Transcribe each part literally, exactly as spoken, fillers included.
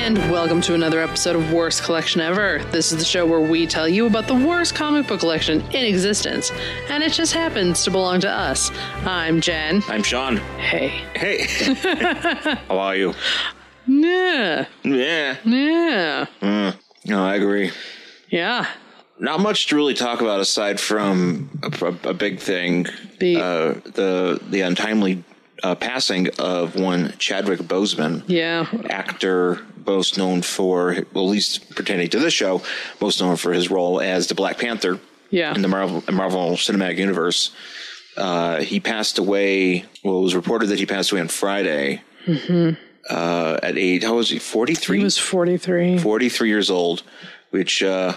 And welcome to another episode of Worst Collection Ever. This is the show where we tell you about the worst comic book collection in existence. And it just happens to belong to us. I'm Jen. I'm Sean. Hey. Hey. How are you? Yeah. Yeah. Yeah. Mm. No, I agree. Yeah. Not much to really talk about aside from a, a, a big thing. The, uh, the, the untimely uh, passing of one Chadwick Boseman. Yeah. Actor most known for, well, at least pertaining to this show, most known for his role as the Black Panther. Yeah. In the Marvel, Marvel Cinematic Universe. Uh, he passed away, well, it was reported that he passed away on Friday. Mm-hmm. Uh, at age, how was he, forty-three? He was forty-three. forty-three years old, which uh,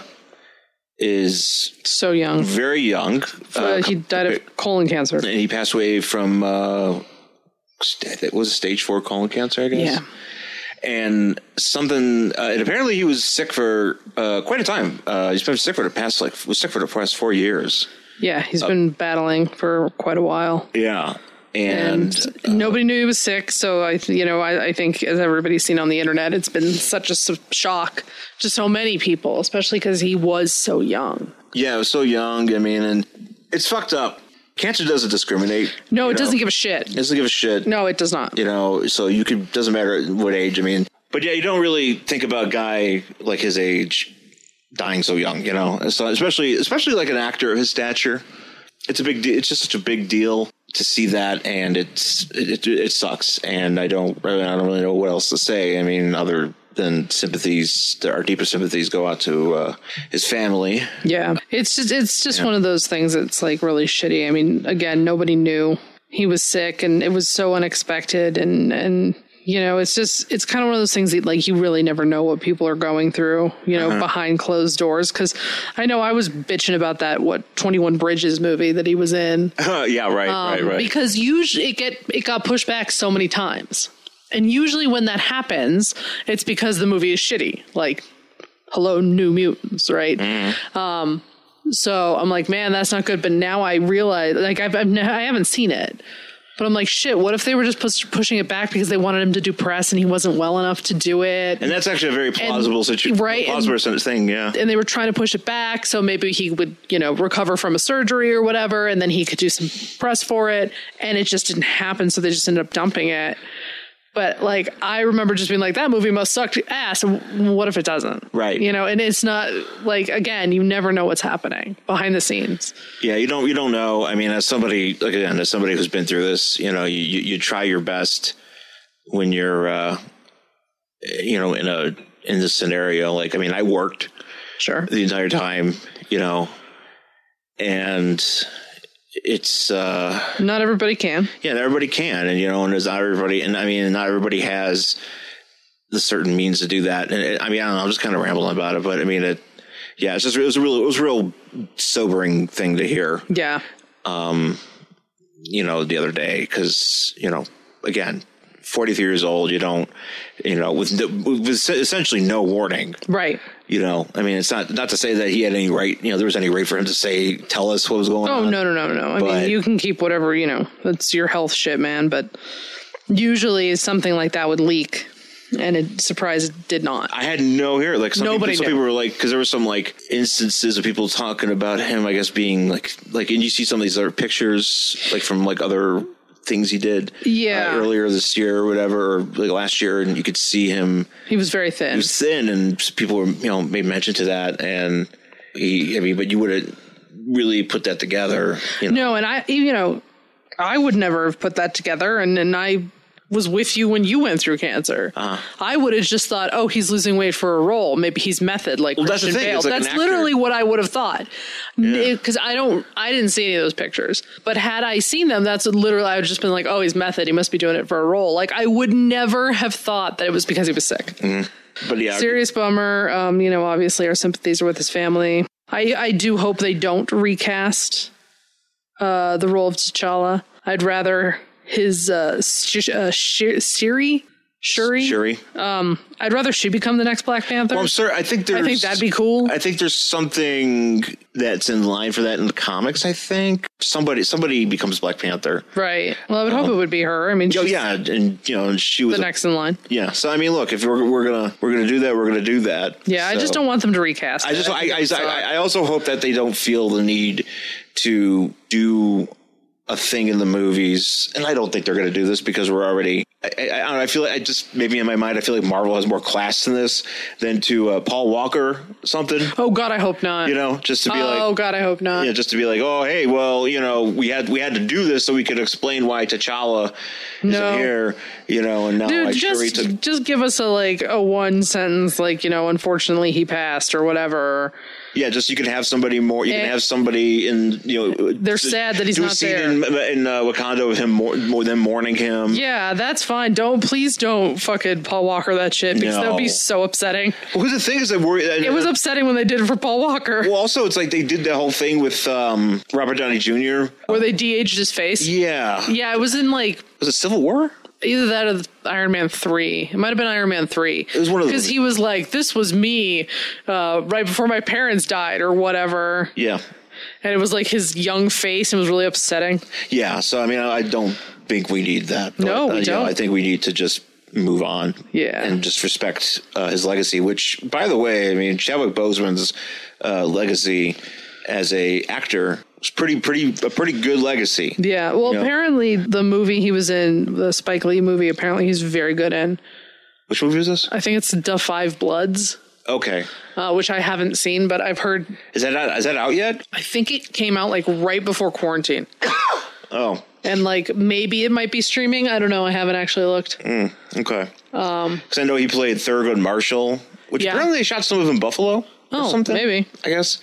is... So young. Very young. Uh, uh, he died of colon cancer. And he passed away from, uh, it was stage four colon cancer, I guess? Yeah. And something, uh, and apparently he was sick for uh, quite a time. Uh, he's been sick for the past, like, was sick for the past four years. Yeah, he's uh, been battling for quite a while. Yeah. And, and uh, nobody knew he was sick. So, I, you know, I, I think as everybody's seen on the internet, it's been such a shock to so many people, especially because he was so young. Yeah, he was so young. I mean, and it's fucked up. Cancer doesn't discriminate. No, it know? doesn't give a shit. It doesn't give a shit. No, it does not. You know, so you could, doesn't matter what age. I mean, but yeah, you don't really think about a guy like his age dying so young, you know, so especially, especially like an actor of his stature. It's a big deal. It's just such a big deal to see that. And it's, it, it, it sucks. And I don't, I don't really know what else to say. I mean, other than sympathies, our deepest sympathies go out to uh, his family. Yeah. It's just, it's just yeah. one of those things that's like really shitty. I mean, again, nobody knew he was sick and it was so unexpected. And, and, you know, it's just, it's kind of one of those things that like you really never know what people are going through, you know, uh-huh. behind closed doors. Cause I know I was bitching about that, what, twenty-one Bridges movie that he was in. Uh, yeah, right, um, right, right. Because usually it get, it got pushed back so many times. And usually when that happens, it's because the movie is shitty. Like, hello, New Mutants, right? Mm. Um, so I'm like, man, that's not good. But now I realize, like, I've, I've I haven't seen it. But I'm like, shit, what if they were just push, pushing it back because they wanted him to do press and he wasn't well enough to do it? And that's actually a very plausible situation. Right. Plausible and, thing, yeah. And they were trying to push it back so maybe he would, you know, recover from a surgery or whatever, and then he could do some press for it. And it just didn't happen, so they just ended up dumping it. But, like, I remember just being like, that movie must suck ass. What if it doesn't? Right. You know, and it's not, like, again, you never know what's happening behind the scenes. Yeah, you don't you don't know. I mean, as somebody, like, again, as somebody who's been through this, you know, you, you, you try your best when you're, uh, you know, in a in this scenario. Like, I mean, I worked sure the entire time, you know, and... It's uh not everybody can. Yeah, not everybody can, and you know, and there's not everybody, and I mean, not everybody has the certain means to do that. And it, I mean, I don't know, I'm just kind of rambling about it, but I mean, it, yeah, it's just it was a real, it was a real sobering thing to hear. Yeah. Um, you know, the other day, because you know, again, forty-three years old, you don't, you know, with, with essentially no warning, right? You know, I mean, it's not not to say that he had any right, you know, there was any right for him to say, tell us what was going oh, on. Oh, no, no, no, no. I but, mean, you can keep whatever, you know, that's your health shit, man. But usually something like that would leak, and it surprised it did not. I had no hair. Like some, Nobody people, some people were like, because there were some like instances of people talking about him, I guess, being like, like, and you see some of these other pictures, like from like other things he did yeah. uh, earlier this year or whatever, or like last year, and you could see him. He was very thin. He was thin, and people were, you know, made mention to that, and he, I mean, but you would have really put that together. You know? No, and I, you know, I would never have put that together, and, and I was with you when you went through cancer. Uh-huh. I would have just thought, oh, he's losing weight for a role. Maybe he's method like well, Christian that's the thing. Bale. Like that's literally what I would have thought. Because yeah. I don't, I didn't see any of those pictures. But had I seen them, that's literally, I would have just been like, oh, he's method. He must be doing it for a role. Like, I would never have thought that it was because he was sick. Mm-hmm. But yeah, serious bummer. Um, you know, obviously our sympathies are with his family. I, I do hope they don't recast uh, the role of T'Challa. I'd rather his uh, sh- uh, sh- Shuri, Shuri. Shuri. Um, I'd rather she become the next Black Panther. Well, I'm sorry. I think there's. I think that'd be cool. I think there's something that's in line for that in the comics. I think somebody somebody becomes Black Panther. Right. Well, I would hope Um, it would be her. I mean, Oh she's yeah, and you know, and she was the a- next in line. Yeah. So I mean, look, if we're we're gonna we're gonna do that, we're gonna do that. Yeah, I So- just don't want them to recast. I it. just I think I, it would I suck. I also hope that they don't feel the need to do a thing in the movies, and I don't think they're going to do this because we're already. I, I, I don't know. I feel like I just maybe in my mind I feel like Marvel has more class than this than to uh, Paul Walker something. Oh God, I hope not. You know, just to be like, oh God, I hope not. yeah, just to be like, oh hey, well, you know, we had we had to do this so we could explain why T'Challa No. isn't here. You know, and now Dude, like just Shuri took. just give us a like a one sentence, like, you know, unfortunately he passed or whatever. Yeah, just you can have somebody more. You Eh. can have somebody in. You know, They're sad that he's do a not scene there. in, in uh, Wakanda with him more, more than mourning him. Yeah, that's fine. Don't please don't fucking Paul Walker that shit because that would be No. so upsetting. Well, the thing is that worry. It was upsetting when they did it for Paul Walker, Well, also, it's like they did the whole thing with um, Robert Downey Junior where they de-aged his face. Yeah. Yeah, it was in like Was it Civil War? either that or Iron Man three. It might have been Iron Man three. It was one of because those. he was like, "This was me uh, right before my parents died," or whatever. Yeah. And it was like his young face. It was really upsetting. Yeah. So, I mean, I don't think we need that. But, No, we uh, you know, don't. I think we need to just move on. Yeah. And just respect uh, his legacy, which, by the way, I mean, Chadwick Boseman's uh, legacy as a actor was pretty, pretty, a pretty good legacy. Yeah. Well, You know? apparently the movie he was in, the Spike Lee movie, apparently he's very good in. Which movie is this? I think it's Da Five Bloods, Okay. uh, which I haven't seen, but I've heard. Is that out, is that out yet? I think it came out like right before quarantine. Oh, And like maybe it might be streaming. I don't know. I haven't actually looked. okay. Um, because I know he played Thurgood Marshall, which Yeah. apparently they shot some of in Buffalo. Or Oh, something. maybe. I guess.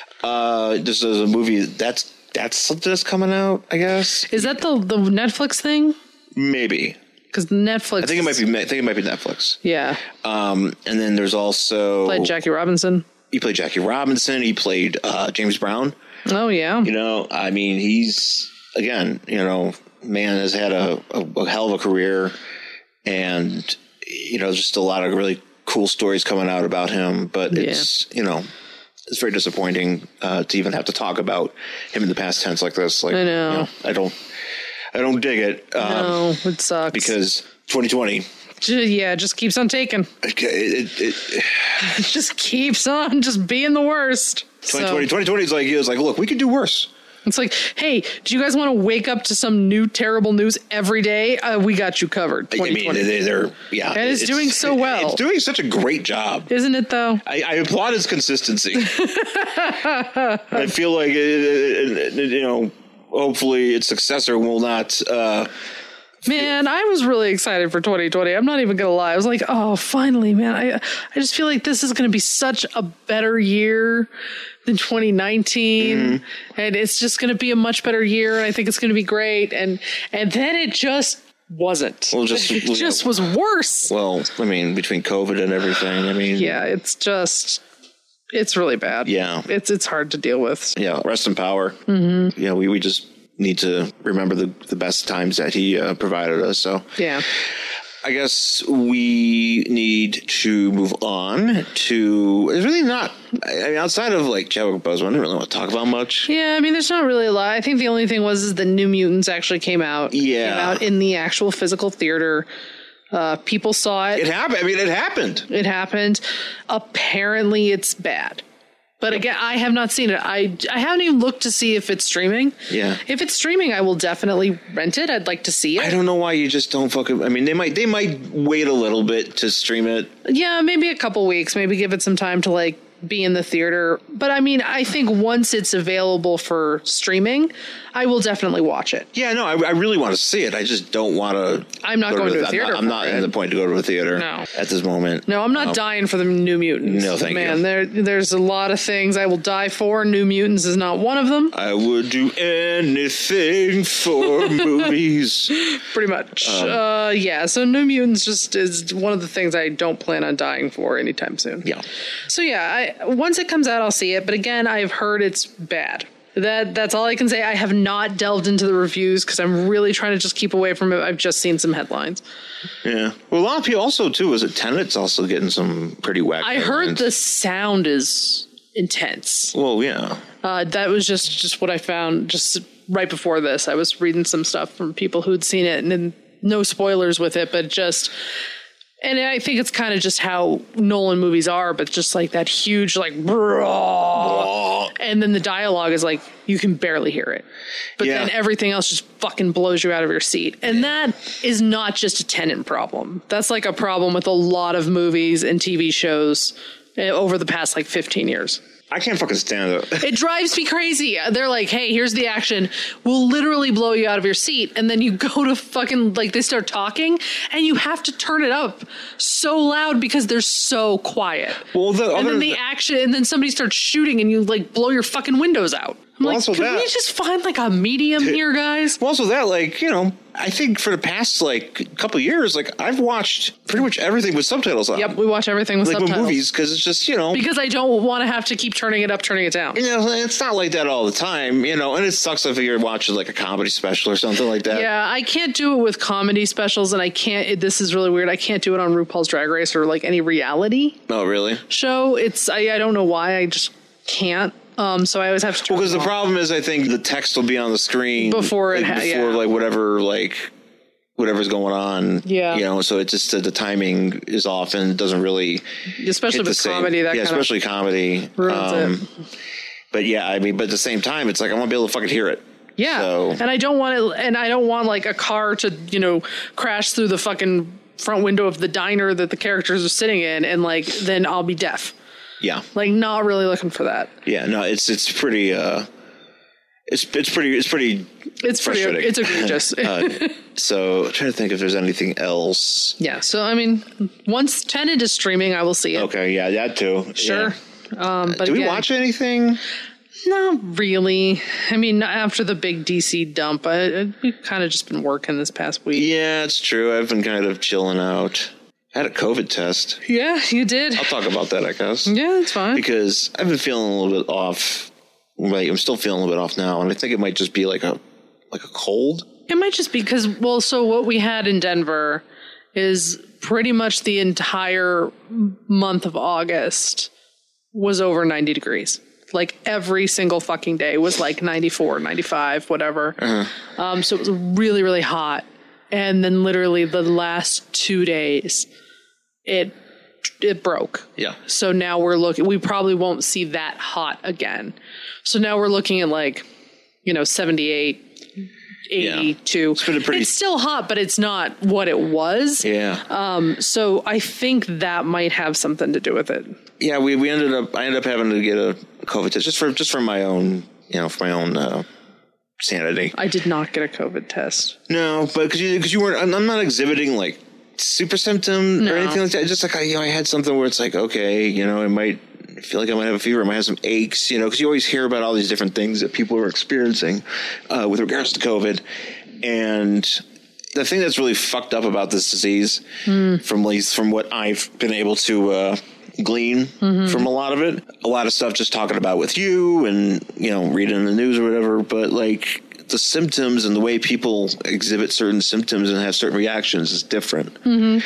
Uh, this is a movie that's that's something that's coming out. I guess Is that the the Netflix thing? maybe. Because Netflix. I think it might be. I think it might be Netflix. Yeah. Um, and then there's also Played Jackie Robinson. he played Jackie Robinson. He played uh, James Brown. Oh yeah. You know, I mean, he's again, you know, man has had a, a, a hell of a career, and you know, just a lot of really cool stories coming out about him. But it's you know, it's very disappointing uh, to even have to talk about him in the past tense like this. Like, I know. you know I don't, I don't dig it. Um, No, it sucks. because twenty twenty. J- yeah, it just keeps on taking. Okay, it, it, It just keeps on just being the worst. twenty So, twenty, twenty twenty is like, it was like, look, we could do worse. it's like, hey, do you guys want to wake up to some new terrible news every day? Uh, we got you covered. I twenty mean, twenty. they, they're, yeah. And it's doing so well. It's doing such a great job. Isn't it though? I, I applaud its consistency. I feel like, it, it, it, you know, hopefully its successor will not, uh, Man, I was really excited for twenty twenty. I'm not even going to lie. I was like, oh, finally, man. I I just feel like this is going to be such a better year than twenty nineteen. Mm-hmm. And it's just going to be a much better year. And I think it's going to be great. And and then it just wasn't. Well, just- it just was worse. well, I mean, between COVID and everything, I mean, Yeah, it's just, it's really bad. Yeah. It's, it's hard to deal with. yeah, rest in power. Mm-hmm. Yeah, we, we just need to remember the, the best times that he uh, provided us. So, Yeah. I guess we need to move on to. It's really not. I mean, outside of like Chadwick Boseman, I don't really want to talk about much. Yeah, I mean, there's not really a lot. I think the only thing was is the New Mutants actually came out. Yeah. Came out in the actual physical theater. Uh, people saw it. It happened. I mean, it happened. It happened. Apparently, it's bad. But again, I have not seen it. I, I haven't even looked to see if it's streaming. Yeah. If it's streaming, I will definitely rent it. I'd like to see I it. don't know why you just don't fucking. I mean, they might they might wait a little bit to stream it. Yeah, maybe a couple weeks. Maybe give it some time to like be in the theater. But I mean, I think once it's available for streaming, I will definitely watch it. Yeah, no, I, I really want to see it. I just don't want to. I'm not going to a I'm theater not, I'm not for in it. the point to go to a theater. No. At this moment. No, I'm not Um, dying for the New Mutants. No, thank Man, you. there there's a lot of things I will die for. New Mutants is not one of them. I would do anything for movies. Pretty much. Um, uh, yeah, so New Mutants just is one of the things I don't plan on dying for anytime soon. Yeah. So yeah, I, once it comes out, I'll see it. But again, I've heard it's bad. that that's all I can say. I have not delved into the reviews because I'm really trying to just keep away from it. I've just seen some headlines. Yeah. Well, a lot of people also, too, is it Tenet's also getting some pretty wacky I headlines. heard the sound is intense. Well, yeah. Uh, that was just, just what I found just right before this. I was reading some stuff from people who'd seen it, and then no spoilers with it, but just... And I think it's kind of just how Nolan movies are, but just like that huge, like, and then the dialogue is like, you can barely hear it. But yeah. then everything else just fucking blows you out of your seat. And that is not just a Tenet problem. That's like a problem with a lot of movies and T V shows over the past like fifteen years. I can't fucking stand it. It drives me crazy. They're like, hey, here's the action. We'll literally blow you out of your seat. And then you go to fucking, like, they start talking and you have to turn it up so loud because they're so quiet. Well, the and then the th- action, and then somebody starts shooting and you, like, blow your fucking windows out. I'm well, like, can that, we just find, like, a medium t- here, guys? Well, also that, like, you know, I think for the past, like, couple of years, like, I've watched pretty much everything with subtitles on. Yep, we watch everything with like subtitles. Like with movies, because it's just, you know. Because I don't want to have to keep turning it up, turning it down. You know, it's not like that all the time, you know, and it sucks if you're watching, like, a comedy special or something like that. Yeah, I can't do it with comedy specials, and I can't, it, this is really weird, I can't do it on RuPaul's Drag Race or, like, any reality. Oh, really? Show. It's, I, I don't know why, I just can't. Um, so I always have to turn Well, because the off. problem is, I think the text will be on the screen before it like, ha- before yeah. like whatever like whatever's going on. Yeah, you know, so it just uh, the timing is off and it doesn't really, especially with same, comedy. That yeah, kind especially of comedy. Ruins um, it. But yeah, I mean, but at the same time, it's like I want to be able to fucking hear it. Yeah, so. and I don't want it, and I don't want like a car to you know crash through the fucking front window of the diner that the characters are sitting in, and like then I'll be deaf. Yeah. Like not really looking for that. Yeah, no, it's it's pretty uh it's it's pretty it's pretty it's pretty it's egregious. uh, so I'm trying to think if there's anything else. Yeah, so I mean once Tenet is streaming I will see it. Okay, yeah, that too. Sure. Yeah. Um but Do we again, watch anything? Not really. I mean, after the big D C dump, I, I we've kind of just been working this past week. Yeah, it's true. I've been kind of chilling out. I had a COVID test. Yeah, you did. I'll talk about that, I guess. Yeah, it's fine. Because I've been feeling a little bit off. Like, I'm still feeling a little bit off now, and I think it might just be like a like a cold. It might just be because, well, so what we had in Denver is pretty much the entire month of August was over ninety degrees. Like every single fucking day was like ninety-four, ninety-five, whatever. Uh-huh. Um, so it was really, really hot. And then literally the last two days, it it broke. Yeah. So now we're looking, we probably won't see that hot again. So now we're looking at like, you know, seventy-eight, eighty-two. Yeah. It's, pretty- it's still hot, but it's not what it was. Yeah. Um. So I think that might have something to do with it. Yeah, we, we ended up, I ended up having to get a COVID test just for, just for my own, you know, for my own, uh, sanity. I did not get a COVID test. No, but because you, cause you weren't, I'm, I'm not exhibiting like super symptom no. or anything like that. Just like I, you know, I had something where it's like, okay, you know, I might feel like I might have a fever. I might have some aches, you know, because you always hear about all these different things that people are experiencing uh, with regards to COVID. And the thing that's really fucked up about this disease, mm. from at least from what I've been able to uh, glean mm-hmm. from a lot of it, a lot of stuff just talking about with you and, you know, reading the news or whatever, but like the symptoms and the way people exhibit certain symptoms and have certain reactions is different. Mm-hmm.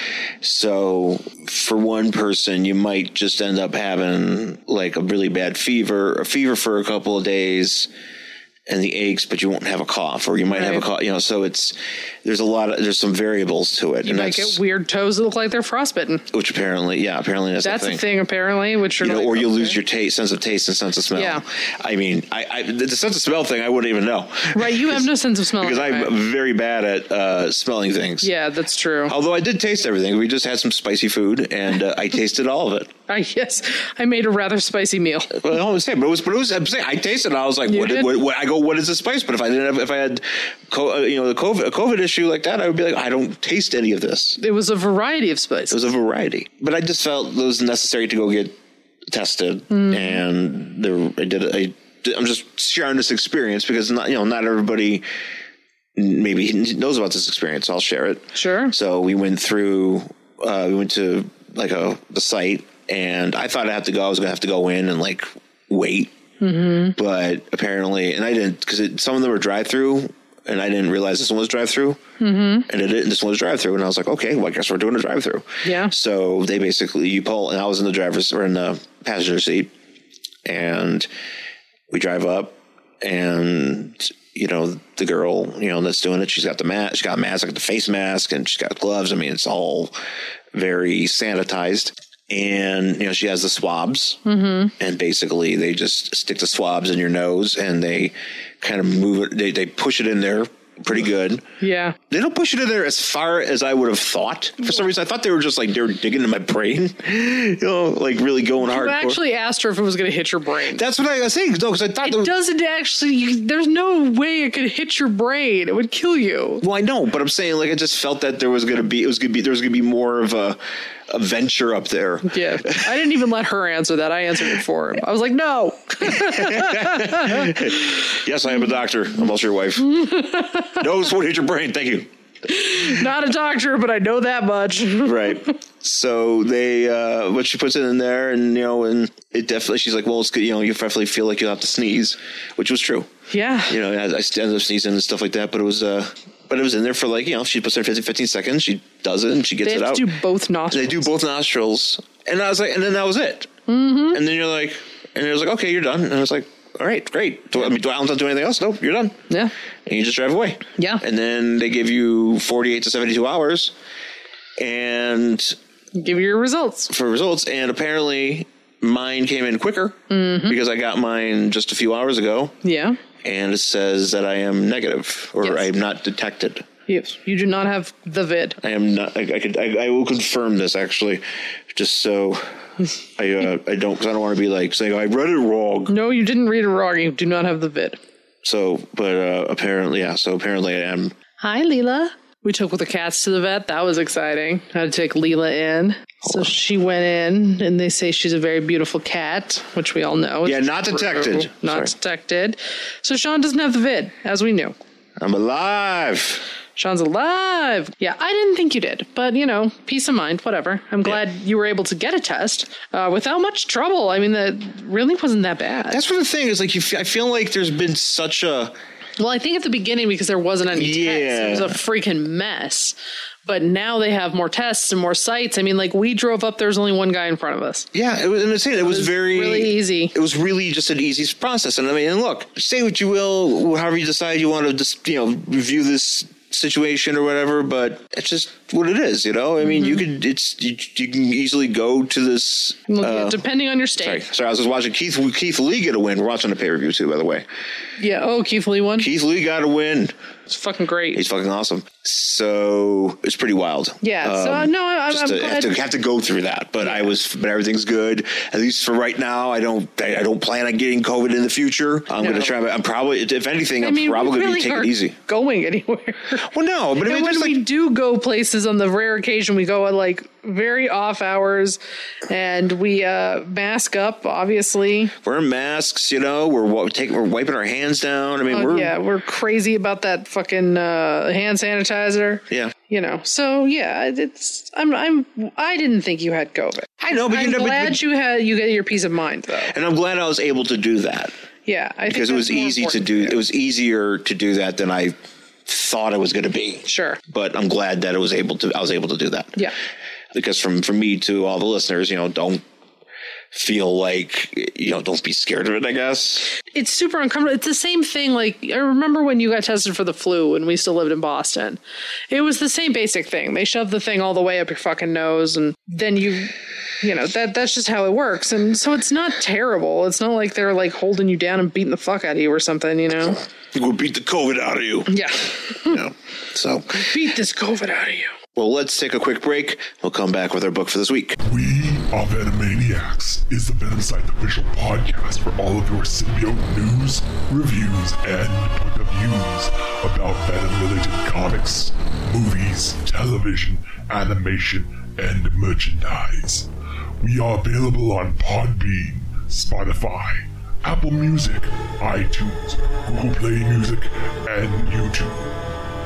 So for one person, you might just end up having like a really bad fever, a fever for a couple of days and the aches, but you won't have a cough, or you might right. have a cough, you know, so it's, there's a lot of, there's some variables to it. You and might get weird toes that look like they're frostbitten. Which apparently, yeah, apparently that's, that's a thing. a thing apparently, which you know, like, or you'll okay. lose your taste, sense of taste and sense of smell. Yeah. I mean, I, I the sense of smell thing, I wouldn't even know. Right. You have no sense of smell. Because I'm right. very bad at uh, smelling things. Yeah, that's true. Although I did taste everything. We just had some spicy food and uh, I tasted all of it. I yes, I made a rather spicy meal. Well, I was saying, but it was, but it was, I'm saying, I tasted it. I was like, what, did, what, what? I go, what is the spice? But if I didn't have, if I had, co- you know, the COVID, a COVID issue like that, I would be like, I don't taste any of this. It was a variety of spices. It was a variety, but I just felt it was necessary to go get tested, mm. and there, I did. I, I'm just sharing this experience because not, you know, not everybody maybe knows about this experience. So I'll share it. Sure. So we went through. Uh, we went to like a the site, and I thought I had to go. I was going to have to go in and like wait Mm-hmm. But apparently, and I didn't, because some of them were drive-through, and I didn't realize this one was drive-through. Mm-hmm. And it didn't, this one was drive-through, and I was like, okay, well, I guess we're doing a drive-through. Yeah. So they basically, you pull, and I was in the driver's, or in the passenger seat, and we drive up, and you know, the girl, you know, that's doing it, she's got the mask, she's got a mask, like the face mask, and she's got gloves. I mean, it's all very sanitized. And, you know, she has the swabs, mm-hmm. and basically they just stick the swabs in your nose, and they kind of move it. They, they push it in there pretty good. Yeah. They don't push it in there as far as I would have thought. For some reason, I thought they were just like, they were digging into my brain, you know, like really going hard. You actually asked her if it was going to hit your brain. That's what I was saying. No, because I thought it was, doesn't actually, there's no way it could hit your brain. It would kill you. Well, I know, but I'm saying, like, I just felt that there was going to be, it was going to be, there was going to be more of a, a venture up there. Yeah. I didn't even let her answer that. I answered it for him. I was like, no. Yes, I am a doctor. I'm also your wife. Nose won't hit your brain. Thank you. Not a doctor, but I know that much. Right. So they, uh, what she puts it in there, and, you know, and it definitely, she's like, well, it's good. You know, you definitely feel like you'll have to sneeze, which was true. Yeah. You know, I, I ended up sneezing and stuff like that, but it was, uh, but it was in there for like, you know, she puts it in fifteen, fifteen seconds, she does it, and she gets they it have out. To do both nostrils. They do both nostrils. And I was like, and then that was it. Mm-hmm. And then you're like, and it was like, okay, you're done. And I was like, all right, great. Do I, I mean, do I have to do anything else? Nope, you're done. Yeah. And you just drive away. Yeah. And then they give you forty-eight to seventy-two hours and give you your results for results. And apparently mine came in quicker mm-hmm. because I got mine just a few hours ago. Yeah. And it says that I am negative, or yes. I am not detected. Yes, you do not have the vid. I am not. I, I could. I, I will confirm this actually, just so I. Uh, I don't. Because I don't want to be like saying I read it wrong. No, you didn't read it wrong. You do not have the vid. So, but uh, apparently, yeah. So apparently, I am. Hi, Leela. We took with the cats to the vet. That was exciting. I had to take Leela in. So she went in, and they say she's a very beautiful cat, which we all know. Yeah, not true. detected. Not Sorry. detected. So Sean doesn't have the vid, as we knew. I'm alive. Sean's alive. Yeah, I didn't think you did, but, you know, peace of mind, whatever. I'm glad yeah. you were able to get a test uh, without much trouble. I mean, that really wasn't that bad. That's what the thing is. Like, you f- I feel like there's been such a... Well, I think at the beginning, because there wasn't any yeah. tests, it was a freaking mess. But now they have more tests and more sites. I mean, like, we drove up, there's only one guy in front of us. Yeah, it was, and it's, it, it was, was very... really easy. It was really just an easy process. And I mean, and look, say what you will, however you decide you want to just, you know, review this situation or whatever, but it's just what it is, you know? I mean, mm-hmm. you could, it's, you, you can easily go to this... Well, uh, yeah, depending on your state. Sorry, sorry, I was just watching Keith Keith Lee get a win. We're watching the pay-per-view too, by the way. Yeah, oh, Keith Lee won? Keith Lee got a win. It's fucking great. He's fucking awesome. So it's pretty wild. Yeah. Um, so uh, no, I'm, just I'm to, glad. Have to have to go through that, but yeah. I was, but everything's good. At least for right now, I don't, I, I don't plan on getting COVID in the future. I'm no. going to try. I'm probably, if anything, I I'm mean, probably going to take it easy. Going anywhere? Well, no, but I mean, and when just we like, do go places, on the rare occasion we go at like very off hours, and we uh, mask up. Obviously, we're in masks. You know, we're taking, we're wiping our hands down. I mean, oh, we're yeah, we're crazy about that fucking uh, hand sanitizer. Yeah. You know, so yeah, it's I'm I'm I didn't think you had COVID. I know, but I'm you know, glad but, you had you get your peace of mind though. And I'm glad I was able to do that. Yeah, I because think it was easy to do. It was easier to do that than I thought it was going to be. Sure, but I'm glad that it was able to. I was able to do that. Yeah, because from from me to all the listeners, you know, don't feel like, you know, don't be scared of it, I guess. It's super uncomfortable. It's the same thing. Like, I remember when you got tested for the flu and we still lived in Boston. It was the same basic thing. They shove the thing all the way up your fucking nose, and then you, you know, that that's just how it works. And so it's not terrible. It's not like they're like holding you down and beating the fuck out of you or something, you know? We'll beat the COVID out of you. Yeah. You know, so. Beat this COVID out of you. Well, let's take a quick break. We'll come back with our book for this week. We Are Venomaniacs is the Venom Site official podcast for all of your symbiote news, reviews, and point of views about Venom-related comics, movies, television, animation, and merchandise. We are available on Podbean, Spotify, Apple Music, iTunes, Google Play Music, and YouTube.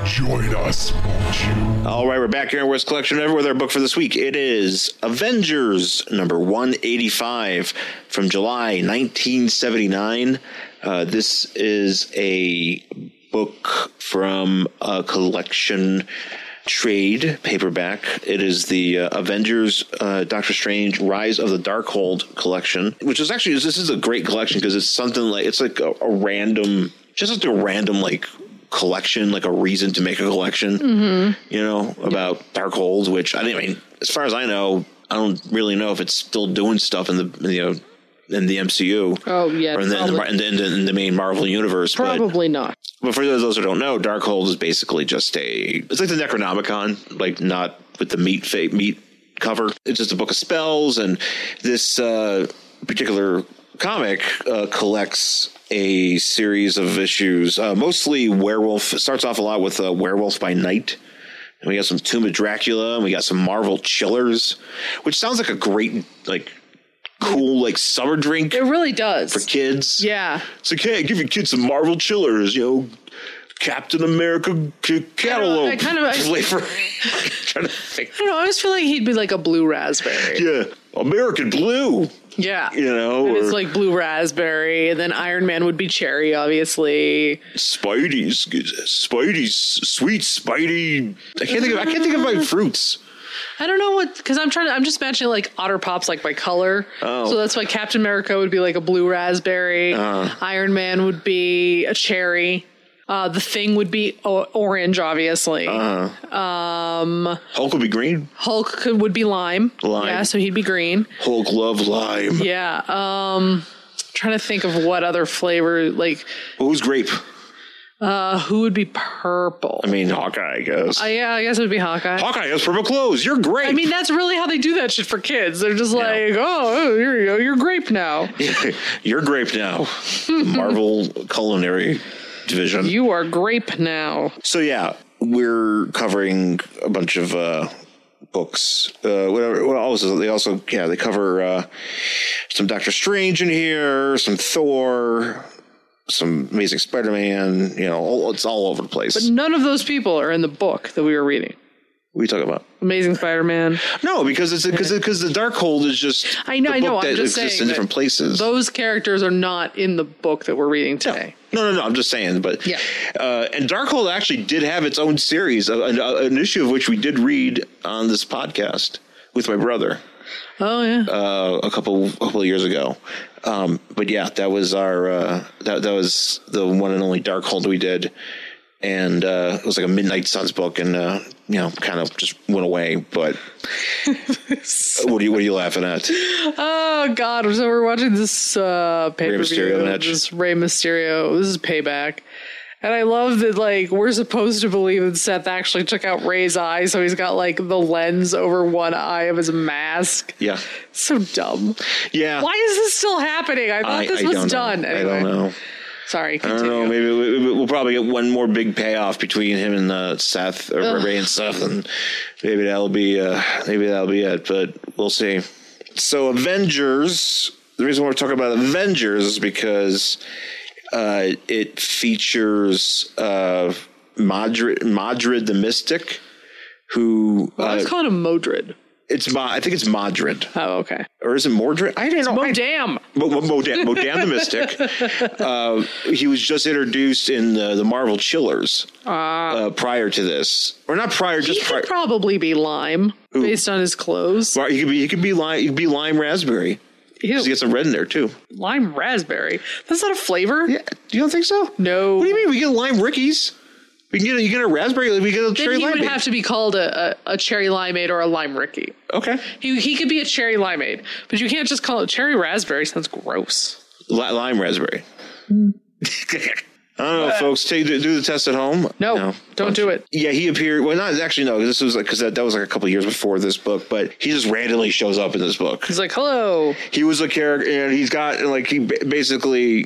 Join us, won't you? All right, we're back here in Worst Collection Ever with our book for this week. It is Avengers number one eighty-five from July nineteen seventy-nine. Uh, this is a book from a collection trade paperback. It is the uh, Avengers uh, Doctor Strange Rise of the Darkhold collection, which is actually, this is a great collection because it's something like, it's like a, a random, just like a random like collection, like a reason to make a collection, mm-hmm. you know, about Darkhold, which I mean, as far as I know, I don't really know if it's still doing stuff in the, you know, in the M C U. Oh, yeah. Or in the, in the, in the, in the main Marvel universe. Probably but, not. But for those who don't know, Darkhold is basically just a, it's like the Necronomicon, like not with the meat fa- meat cover. It's just a book of spells, and this uh, particular comic uh, collects a series of issues, uh, mostly werewolf. It starts off a lot with uh, Werewolf by Night. And we got some Tomb of Dracula, and we got some Marvel Chillers, which sounds like a great, like, cool, like, summer drink. It really does. For kids. Yeah. It's like, hey, give your kids some Marvel Chillers, you know, Captain America c- Cantaloupe I kind of, I, flavor. Trying to think. I don't know. I always feel like he'd be like a blue raspberry. Yeah. American Blue. Yeah. You know. And or it's like blue raspberry, and then Iron Man would be cherry, obviously. Spidey's, Spidey's, sweet Spidey. I can't think of, I can't think of my fruits. I don't know what, because I'm trying to, I'm just matching like Otter Pops like by color. Oh. So that's why Captain America would be like a blue raspberry. Uh. Iron Man would be a cherry. Uh, the Thing would be o- orange, obviously. Uh. Um, Hulk would be green. Hulk could, would be lime. Lime. Yeah, so he'd be green. Hulk love lime. Yeah. Um, trying to think of what other flavor, like. Well, who's grape? Uh, who would be purple? I mean, Hawkeye, I guess. Uh, yeah, I guess it would be Hawkeye. Hawkeye has purple clothes. You're grape. I mean, that's really how they do that shit for kids. They're just like, oh, here you go. You're grape now. You're grape now. Marvel Culinary Division. You are grape now. So, yeah, we're covering a bunch of uh, books. Uh, whatever. What else is it? They also, yeah, they cover uh, some Doctor Strange in here, some Thor, some Amazing Spider-Man, you know, all, it's all over the place. But none of those people are in the book that we were reading. What are you talking about? Amazing Spider-Man. No, because it's because because the Darkhold is just I know, the I know. book I'm that just exists saying in different places. Those characters are not in the book that we're reading today. No, no, no. I'm just saying, but yeah. Uh, and Darkhold actually did have its own series, uh, an, uh, an issue of which we did read on this podcast with my brother. Oh yeah, uh, a couple a couple of years ago. Um, but yeah, that was our uh, that that was the one and only Darkhold we did, and uh, it was like a Midnight Suns book, and uh, you know, kind of just went away. But what are you what are you laughing at? Oh God! So we're watching this uh, pay per view. match. This Rey Mysterio. This is Payback. And I love that, like, we're supposed to believe that Seth actually took out Rey's eye, so he's got, like, the lens over one eye of his mask. Yeah. So dumb. Yeah. Why is this still happening? I thought I, this I was don't done. know. Anyway. I don't know. Sorry, continue. I don't know. Maybe we, we'll probably get one more big payoff between him and uh, Seth, or Ugh. Rey and Seth, and maybe that'll be uh, maybe that'll be it. But we'll see. So Avengers. The reason we're talking about Avengers is because uh, it features uh, Madrid, Madrid the Mystic, who well, I was uh, calling him Modred. It's Ma- I think it's Madrid. Oh, okay. Or is it Mordred? I didn't know. Modam. Mo- Mo- Modam. Modam the Mystic. Uh, he was just introduced in the, the Marvel Chillers uh, uh, prior to this, or not prior. He just could prior. probably be Lime Ooh. based on his clothes. He could be. He could be lime. He could be lime raspberry. Because he gets some red in there too. Lime raspberry. That's not a flavor. Yeah. You don't think so? No. What do you mean? We get lime Rickies. We can get a, you get a raspberry. We get a then cherry limeade. Then he would have to be called a, a, a cherry limeade or a lime Ricky. Okay. He he could be a cherry limeade, but you can't just call it cherry raspberry. Sounds gross. L- lime raspberry. Mm. I don't know, uh, folks. Take do the test at home. No, no, don't do it. Yeah, he appeared. Well, not actually. No, this was like because that, that was like a couple of years before this book. But he just randomly shows up in this book. He's like, "Hello." He was a character, and he's got like he basically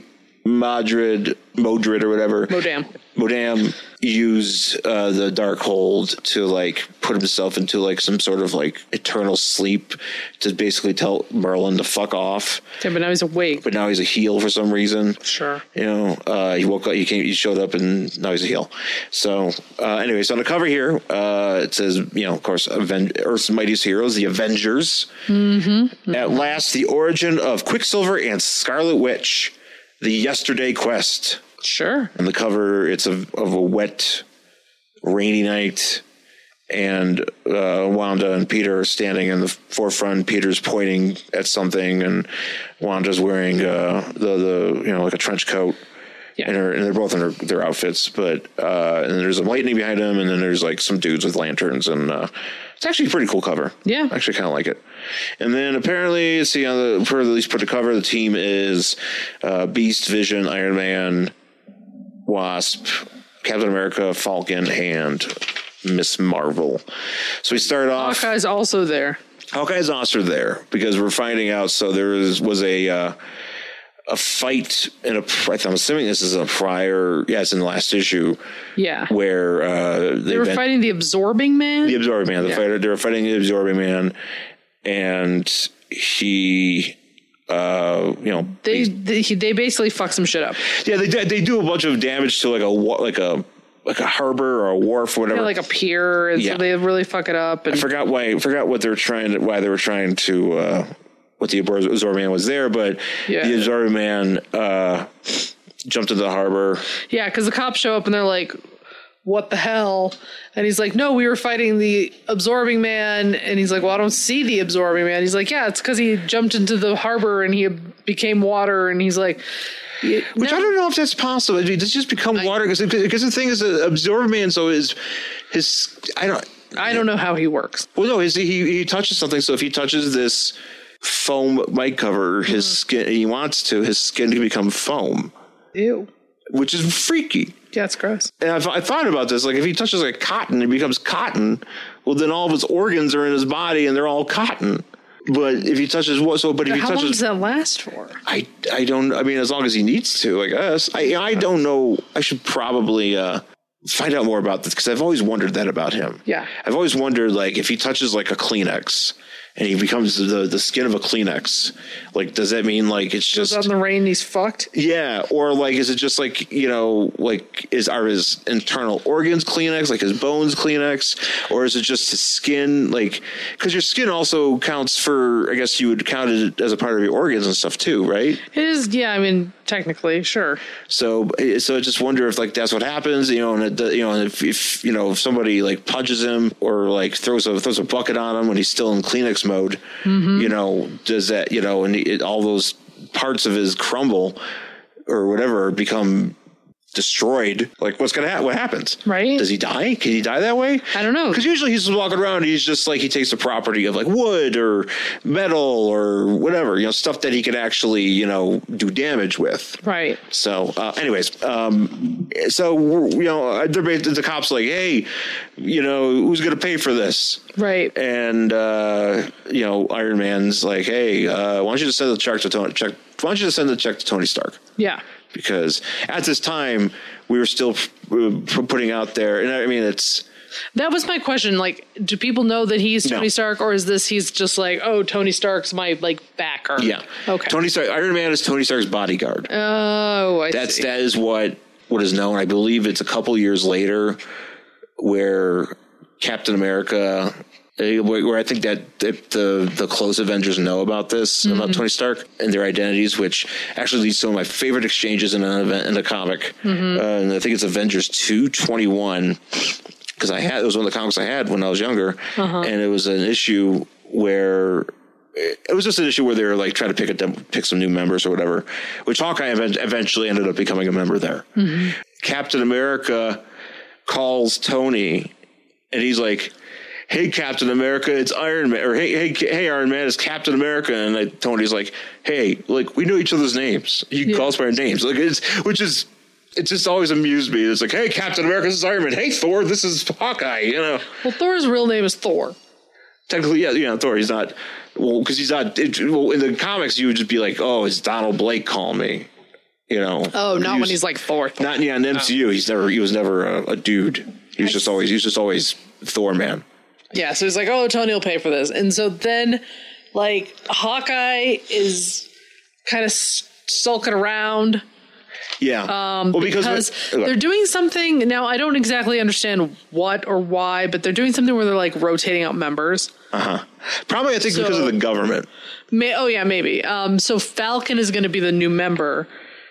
Madrid, Modred or whatever. Modam. Modam used uh, the Darkhold to like put himself into like some sort of like eternal sleep to basically tell Merlin to fuck off. Yeah, but now he's awake. But now he's a heel for some reason. Sure. You know, uh, he woke up, he came, he showed up and now he's a heel. So uh, anyway, so on the cover here, uh, it says, you know, of course, Aven- Earth's Mightiest Heroes, the Avengers. Mm-hmm. Mm-hmm. At last, the origin of Quicksilver and Scarlet Witch, the Yesterday Quest. Sure. On the cover, it's a, of a wet, rainy night, and uh, Wanda and Peter are standing in the forefront. Peter's pointing at something, and Wanda's wearing uh, the the you know like a trench coat. Yeah. And, her, and they're both in their, their outfits, but uh, and there's a lightning behind them, and then there's like some dudes with lanterns, and uh, it's actually a pretty cool cover. Yeah, I actually kind of like it. And then apparently, see on the for at least put the cover, the team is uh, Beast, Vision, Iron Man, Wasp, Captain America, Falcon, and Miss Marvel. So we start off. Hawkeye's also there. Hawkeye's also there because we're finding out. So there was was a. Uh, a fight in a, I'm assuming this is a prior, yeah, it's in the last issue. Yeah. Where, uh, they were been, fighting the Absorbing Man? The Absorbing Man. The yeah. fighter, they were fighting the Absorbing Man, and he, uh, you know. They, they, they basically fuck some shit up. Yeah, they, they do a bunch of damage to like a, like a, like a harbor or a wharf or whatever. Yeah, like a pier, and yeah. so they really fuck it up. And I forgot why, I forgot what they were trying to, why they were trying to, uh, what the Absorbing Man was there, but yeah. the Absorbing Man uh, jumped into the harbor. Yeah, because the cops show up and they're like, what the hell? And he's like, no, we were fighting the Absorbing Man. And he's like, well, I don't see the Absorbing Man. He's like, yeah, it's because he jumped into the harbor and he became water. And he's like... Which now, I don't know if that's possible. Does it just become I, water? Because the thing is, the Absorbing Man, so is his... I don't... I don't know how he works. Well, no, his, he, he touches something. So if he touches this... foam mic cover, his mm. skin, he wants to, his skin can become foam. Ew. Which is freaky. Yeah, it's gross. And I've, I thought about this, like if he touches like cotton, it becomes cotton, well then all of his organs are in his body and they're all cotton. But if he touches what, so, but if but he how touches. How long does that last for? I, I don't, I mean, as long as he needs to, I guess. I, I don't know. I should probably, uh, find out more about this because I've always wondered that about him. Yeah. I've always wondered, like, if he touches like a Kleenex and he becomes the the skin of a Kleenex, like, does that mean like it's just goes out in the rain and he's fucked? Yeah. Or like, is it just like, you know, like is are his internal organs Kleenex, like his bones Kleenex, or is it just his skin? Like, because your skin also counts for, I guess you would count it as a part of your organs and stuff too, right? It is. Yeah. I mean, technically, sure. So, so I just wonder if like that's what happens, you know, and it, you know, if, if you know if somebody like punches him or like throws a throws a bucket on him when he's still in Kleenex mode, mm-hmm. you know, does that, you know, and it, all those parts of his crumble or whatever become destroyed? Like, what's gonna happen? What happens? Right? Does he die? Can he die that way? I don't know. Because usually he's just walking around. He's just like he takes the property of like wood or metal or whatever, you know, stuff that he can actually, you know, do damage with. Right. So, uh, anyways, um, so you know, they're the cops like, hey, you know, who's gonna pay for this? Right. And uh, you know, Iron Man's like, hey, uh, why don't you just send the check to Tony? Check. Why don't you just send the check to Tony Stark? Yeah. Because at this time we were still p- putting out there, and I mean, it's that was my question. Like, do people know that he's Tony no. Stark, or is this he's just like, oh, Tony Stark's my like backer? Yeah. Okay. Tony Stark, Iron Man is Tony Stark's bodyguard. Oh, I That's see. that is what what is known. I believe it's a couple years later where Captain America. Where I think that the the close Avengers know about this, mm-hmm. about Tony Stark and their identities, which actually leads to some of my favorite exchanges in an event in a comic. Mm-hmm. Uh, and I think it's Avengers two twenty-one, because I had it was one of the comics I had when I was younger, uh-huh. and it was an issue where it was just an issue where they were like trying to pick a pick some new members or whatever, which Hawkeye eventually ended up becoming a member there. Mm-hmm. Captain America calls Tony, and he's like, hey, Captain America, it's Iron Man. Or, hey, hey, hey, Iron Man, it's Captain America. And I, Tony's like, hey, like, we know each other's names. You can yeah. call us by our names. Like, it's, which is, it just always amused me. It's like, hey, Captain America, this is Iron Man. Hey, Thor, this is Hawkeye, you know. Well, Thor's real name is Thor. Technically, yeah, yeah, Thor. He's not, well, because he's not, it, well, in the comics, you would just be like, oh, it's Donald Blake calling me. You know. Oh, not he when he's like Thor. Thor. Not yeah, in the M C U. Oh. He's never. He was never a, a dude. He was just always. He was just always Thor man. Yeah. So he's like, oh, Tony will pay for this, and so then, like, Hawkeye is kind of sulking around. Yeah. Um, well, because, because we, they're doing something now. I don't exactly understand what or why, but they're doing something where they're like rotating out members. Uh huh. Probably, I think so, because of the government. May, oh yeah, maybe. Um, so Falcon is going to be the new member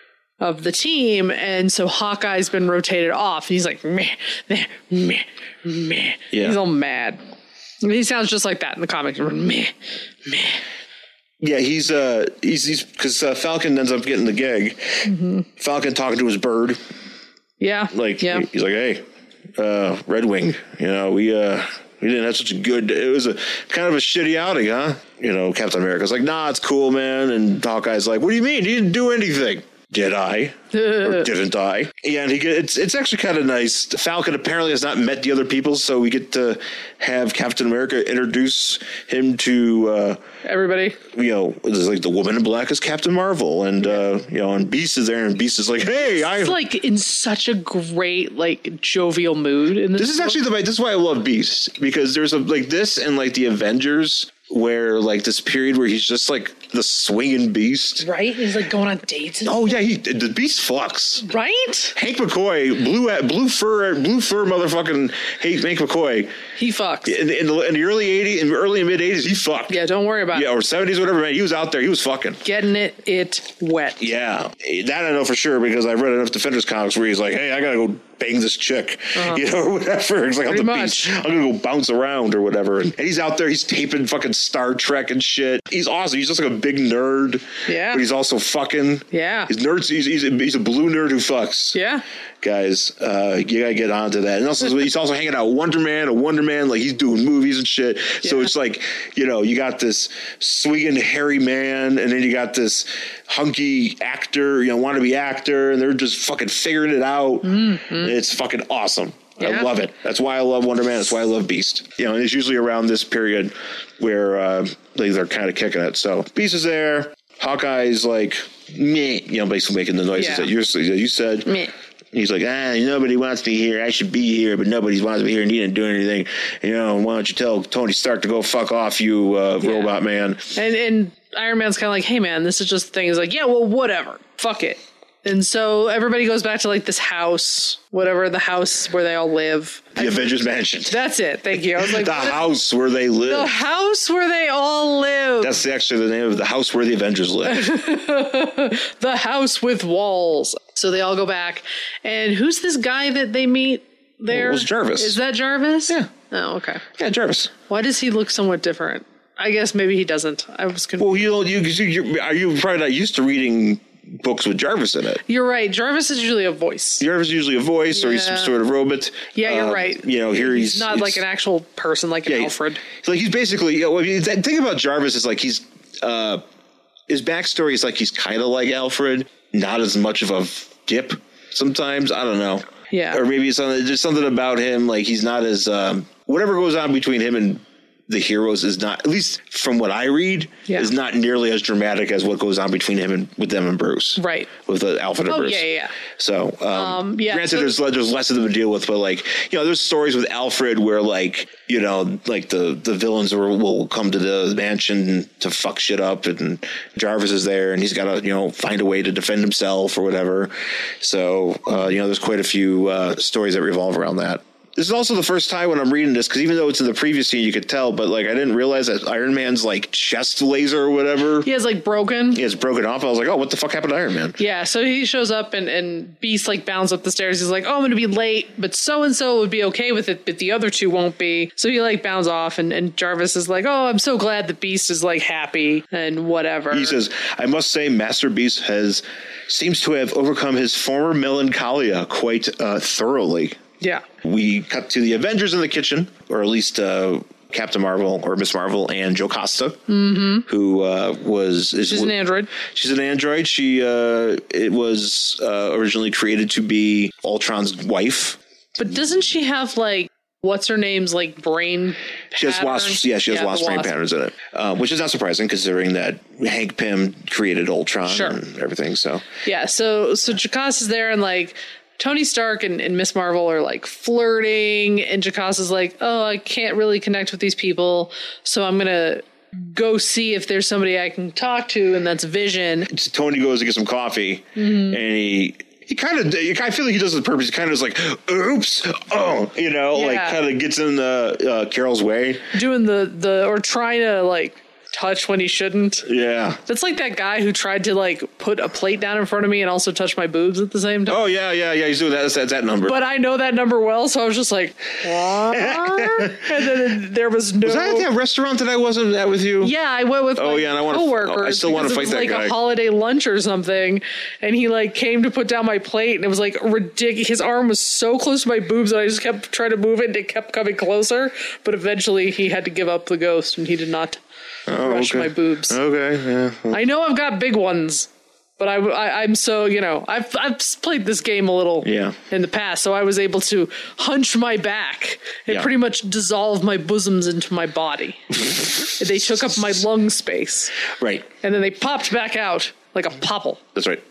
of the team, and so Hawkeye's been rotated off. And he's like, meh, meh, meh, meh. Yeah. He's all mad. He sounds just like that in the comics. Meh, meh. Yeah, he's uh he's he's because uh, Falcon ends up getting the gig. Mm-hmm. Falcon talking to his bird. Yeah, like yeah. he's like, hey, uh, Red Wing, you know, we uh we didn't have such a good. It was a kind of a shitty outing, huh? You know, Captain America's like, nah, it's cool, man, and Hawkeye's like, what do you mean? You didn't do anything. Did I? Or didn't I? Yeah, and he get, it's it's actually kind of nice. Falcon apparently has not met the other people, so we get to have Captain America introduce him to uh, everybody. You know, there's like the woman in black is Captain Marvel, and uh, you know, and Beast is there, and Beast is like, "Hey, I." It's like in such a great, like, jovial mood. In this, this is book. actually the this is why I love Beast, because there's a like this and like the Avengers, where like this period where he's just like the swinging Beast, right? He's like going on dates. And oh yeah, he the Beast fucks, right? Hank McCoy, blue blue fur, blue fur, motherfucking Hank, Hank McCoy. He fucks in, in, the, in the early eighties, in the early and mid eighties. He fucked. Yeah, don't worry about yeah, it. Yeah, or seventies, whatever. Man, he was out there. He was fucking getting it, it wet. Yeah, that I know for sure because I've read enough Defenders comics where he's like, "Hey, I gotta go bang this chick," uh-huh. you know, or whatever. It's like Pretty on the much. beach, I'm gonna go bounce around or whatever. And he's out there. He's taping fucking Star Trek and shit. He's awesome. He's just like a big nerd. Yeah, but he's also fucking. Yeah, he's nerds. He's he's a, he's a blue nerd who fucks. Yeah. Guys, uh, you gotta get onto that. And also, he's also hanging out with Wonder Man, a Wonder Man, like he's doing movies and shit. Yeah. So it's like, you know, you got this swinging hairy man, and then you got this hunky actor, you know, wannabe actor, and they're just fucking figuring it out. Mm-hmm. It's fucking awesome. Yeah. I love it. That's why I love Wonder Man. That's why I love Beast. You know, and it's usually around this period where uh, they're kind of kicking it. So Beast is there. Hawkeye's like, meh, you know, basically making the noises yeah. that, you, that you said. Meh. He's like, ah, nobody wants me here. I should be here, but nobody wants me here, and he didn't do anything. You know, why don't you tell Tony Stark to go fuck off, you uh, yeah. robot man? And, and Iron Man's kind of like, hey, man, this is just the thing. He's like, yeah, well, whatever. Fuck it. And so everybody goes back to like this house, whatever, the house where they all live. The I, Avengers Mansion. That's it. Thank you. I was like, the house where they live. The house where they all live. That's actually the name of the house where the Avengers live. The house with walls. So they all go back. And who's this guy that they meet there? Well, it was Jarvis. Is that Jarvis? Yeah. Oh, okay. Yeah, Jarvis. Why does he look somewhat different? I guess maybe he doesn't. I was confused. Well, you you you are you probably not used to reading books with Jarvis in it. You're right. Jarvis is usually a voice. Jarvis is usually a voice, yeah. or he's some sort of robot. Yeah, you're uh, right. You know, here he's, he's not like an actual person, like yeah, an Alfred. He's like he's basically. You know, the thing about Jarvis is like he's uh, his backstory is like he's kind of like Alfred, not as much of a dip. Sometimes I don't know. Yeah, or maybe it's something. There's something about him like he's not as um, whatever goes on between him and the heroes is not, at least from what I read, yeah. is not nearly as dramatic as what goes on between him and with them and Bruce. Right. With uh, Alfred and oh, Bruce. yeah, yeah. So, um, um, yeah, granted, so there's, there's less of them to deal with, but like, you know, there's stories with Alfred where like, you know, like the, the villains will, will come to the mansion to fuck shit up, and Jarvis is there and he's got to, you know, find a way to defend himself or whatever. So, uh, you know, there's quite a few uh, stories that revolve around that. This is also the first time when I'm reading this, because even though it's in the previous scene, you could tell, but like I didn't realize that Iron Man's like chest laser or whatever. He has like broken. He has broken off. I was like, oh, what the fuck happened to Iron Man? Yeah, so he shows up and, and Beast like bounds up the stairs. He's like, oh, I'm going to be late, but so-and-so would be okay with it, but the other two won't be. So he like bounds off and, and Jarvis is like, oh, I'm so glad the Beast is like happy and whatever. He says, I must say Master Beast has seems to have overcome his former melancholia quite uh, thoroughly. Yeah. We cut to the Avengers in the kitchen, or at least uh, Captain Marvel or Miss Marvel and Jocasta, mm-hmm. who uh, was... Is, she's an android. She's an android. She uh, it was uh, originally created to be Ultron's wife. But doesn't she have like what's her name's like brain She has wasps. Yeah, she has yeah, wasp brain wasp. patterns in it, uh, which is not surprising considering that Hank Pym created Ultron Sure. and everything. So Yeah, so so Jocasta is there, and like Tony Stark and, and Miss Marvel are like flirting, and Jocasta's like, oh, I can't really connect with these people, so I'm gonna go see if there's somebody I can talk to, and that's Vision. Tony goes to get some coffee, Mm-hmm. and he. He kind of, I feel like he does it on purpose. He kind of is like, oops, oh, you know, Yeah. like kind of gets in the uh, Carol's way. Doing the the or trying to like touch when he shouldn't. Yeah. That's like that guy who tried to like put a plate down in front of me and also touch my boobs at the same time. Oh yeah, yeah, yeah. He's doing that. That's, that's that number. But I know that number well, so I was just like, what? And then there was no. Was that at that restaurant that I wasn't at with you? Yeah, I went with Oh, my yeah, and I wanna- coworker. I still wanna because it fight was that like guy. a holiday lunch or something, and he like came to put down my plate, and it was like ridiculous. His arm was so close to my boobs that I just kept trying to move it, and it kept coming closer. But eventually, he had to give up the ghost, and he did not Oh, brush okay. my boobs. Okay, yeah. Well, I know I've got big ones, but I, I I'm so you know I've I've played this game a little Yeah. in the past, so I was able to hunch my back and Yeah. pretty much dissolve my bosoms into my body. They took up my lung space, right. and then they popped back out like a popple. That's right.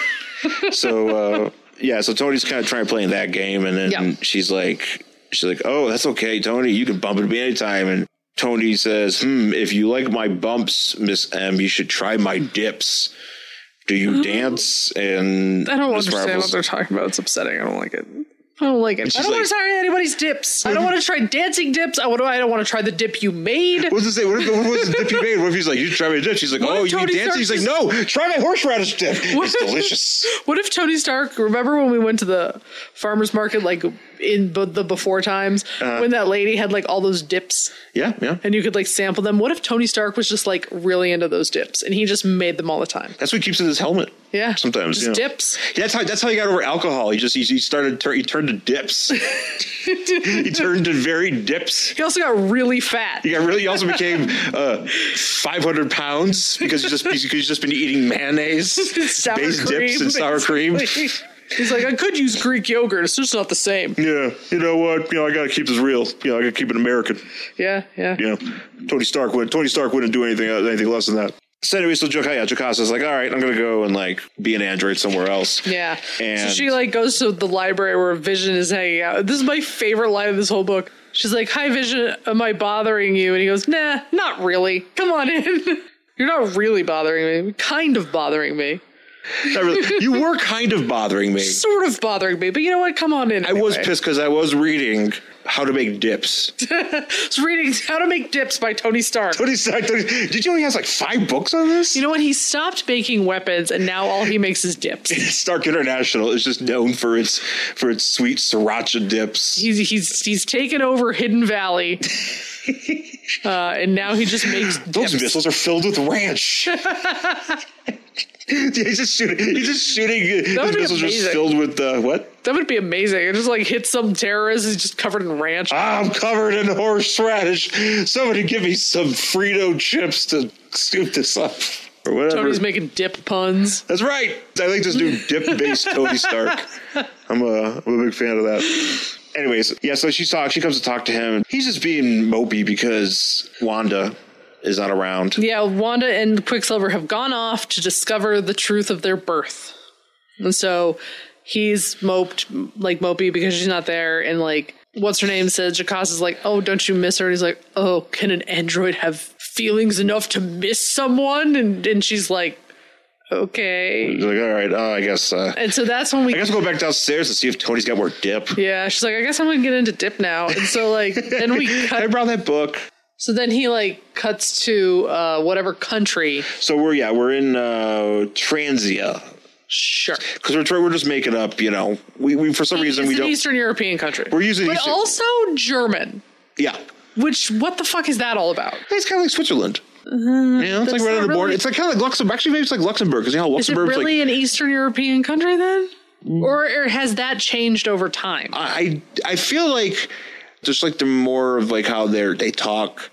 so uh, yeah, so Tony's kind of trying to play in that game, and then Yeah. she's like, she's like, oh, that's okay, Tony. You can bump into me anytime. And Tony says, hmm, if you like my bumps, Miss M, you should try my dips. Do you dance? And I don't Miss understand Marvel's- what they're talking about. It's upsetting. I don't like it. I don't like it. I she's don't want like- to try anybody's dips. I don't want to try dancing dips. I, would, I don't want to try the dip you made. What does it say? What, if, what was the dip you made? What if he's like, you try my dip? She's like, What oh, if you mean Tony dancing? He's like, Stark no, try my horseradish dip. It's delicious. What if Tony Stark, remember when we went to the farmer's market, like in b- the before times, Uh, when that lady had like all those dips Yeah, yeah. and you could like sample them? What if Tony Stark was just like really into those dips and he just made them all the time? That's what keeps in his helmet. Yeah. Sometimes, Just you know. dips. Yeah, that's how that's how he got over alcohol. He just he, he started tur- he turned to dips. He turned to very dips. He also got really fat. He got really. He also became uh, five hundred pounds because he's just because he's just been eating mayonnaise, Sour based cream, dips, and sour cream. basically. He's like, I could use Greek yogurt. It's just not the same. Yeah, you know what? You know, I gotta keep this real. You know, I gotta keep it American. Yeah, yeah. You know, Tony Stark would Tony Stark wouldn't do anything uh, anything less than that. So anyway, so Jocasta, yeah, Jocasta's like, all right, I'm gonna go and like be an android somewhere else. Yeah. And so she like goes to the library where Vision is hanging out. This is my favorite line of this whole book. She's like, hi, Vision, am I bothering you? And he goes, nah, not really. Come on in. You're not really bothering me. You're kind of bothering me. not really. You were kind of bothering me. Sort of bothering me. But you know what? Come on in. I was anyway. pissed because I was reading How to Make Dips. I was reading How to Make Dips by Tony Stark. Tony Stark. Tony, did you know he has like five books on this? You know what? He stopped making weapons, and now all he makes is dips. Stark International is just known for its for its sweet sriracha dips. He's he's he's taken over Hidden Valley, uh, and now he just makes Those dips. missiles are filled with ranch. he's just shooting. He's just shooting. His would be missiles are just amazing. filled with uh, what? That would be amazing. It just like hits some terrorist. He's just covered in ranch. I'm covered in horseradish. Somebody give me some Frito chips to scoop this up. Or whatever. Tony's making dip puns. That's right. I like this new dip-based Tony Stark. I'm a, I'm a big fan of that. Anyways, yeah, so she talks, she comes to talk to him, and he's just being mopey because Wanda is not around. Yeah, Wanda and Quicksilver have gone off to discover the truth of their birth. And so he's moped, like mopey because she's not there. And like, what's her name says, Jocasta's like, oh, don't you miss her? And he's like, oh, can an android have feelings enough to miss someone? And, and she's like, okay. He's like, all right, oh, I guess, uh, And so that's when we I guess we'll go back downstairs and see if Tony's got more dip. Yeah, she's like, I guess I'm gonna get into dip now. And so like then we I cut brought that book. so then he like cuts to uh whatever country. So we're, yeah, we're in uh, Transia. Sure. Because we're, try- we're just making up, you know, we, we for some reason It's we an don't. Eastern European country. We're using But Eastern- also German. Yeah. Which what the fuck is that all about? It's kind of like Switzerland. you know, it's like that's right on not the border. really- It's like kind of like Luxembourg. Actually, maybe it's like Luxembourg because you know how Is it Luxembourg's really like. an Eastern European country then? Or, or has that changed over time? I I feel like just like the more of like how they're they talk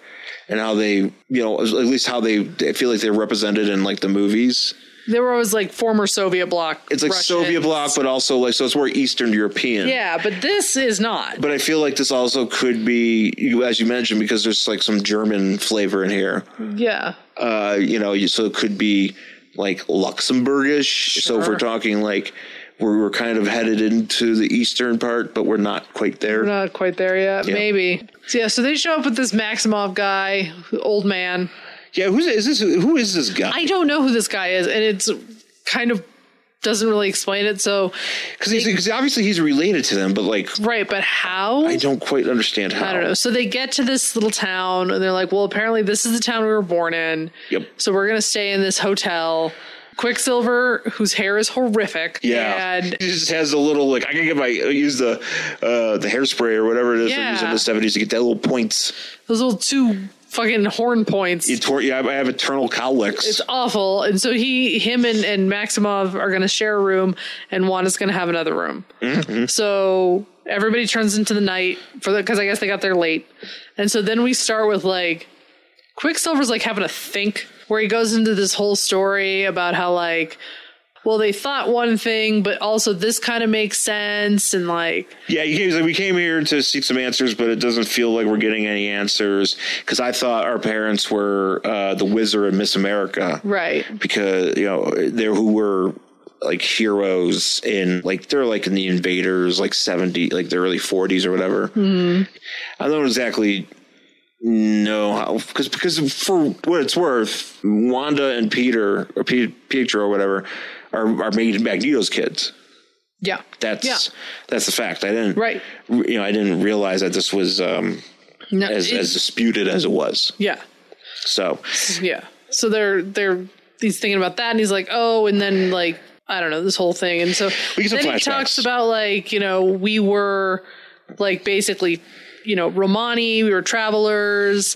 and how they, you know, at least how they, they feel like they're represented in like the movies. They were always like former Soviet bloc. It's like Russians. Soviet bloc, but also like, so it's more Eastern European. Yeah, but this is not. But I feel like this also could be, you as you mentioned, because there's like some German flavor in here. Yeah. Uh, you know, you, so it could be like Luxembourgish. Sure. So if we're talking like, we're, we're kind of headed into the Eastern part, but we're not quite there. We're not quite there yet. Yeah. Maybe. So yeah, so they show up with this Maximov guy, old man. Yeah, who's is this? Who is this guy? I don't know who this guy is, and it's kind of doesn't really explain it. So, because obviously he's related to them, but like, right? But how? I don't quite understand how. I don't know. So they get to this little town, and they're like, "Well, apparently this is the town we were born in. Yep. So we're gonna stay in this hotel." Quicksilver, whose hair is horrific. Yeah, and he just has a little like I can get my use the uh, the hairspray or whatever it is yeah. they used in the seventies to get that little points. Those little two fucking horn points. It tore, yeah, I have eternal cowlicks. It's awful. And so he, him, and, and Maximov are going to share a room, and Wanda's going to have another room. Mm-hmm. So everybody turns into the night for the because I guess they got there late, and so then we start with like Quicksilver's like having a think. Where he goes into this whole story about how, like, well, they thought one thing, but also this kind of makes sense. And, like... Yeah, he came, like, we came here to seek some answers, but it doesn't feel like we're getting any answers. Because I thought our parents were uh, the Wizard and Miss America. Right. Because, you know, they're who were... like heroes in like they're like in the Invaders like seventy like the early forties or whatever. Mm-hmm. I don't exactly know how because because for what it's worth, Wanda and Peter or P- Pietro or whatever are are Magneto's kids. Yeah, that's yeah. that's the fact. I didn't right. You know, I didn't realize that this was um, no, as as disputed as it was. Yeah. So yeah. So they're they're he's thinking about that, and he's like, oh, and then like. I don't know, this whole thing. And so then flashbacks. He talks about like, you know, we were like basically, you know, Romani, we were travelers.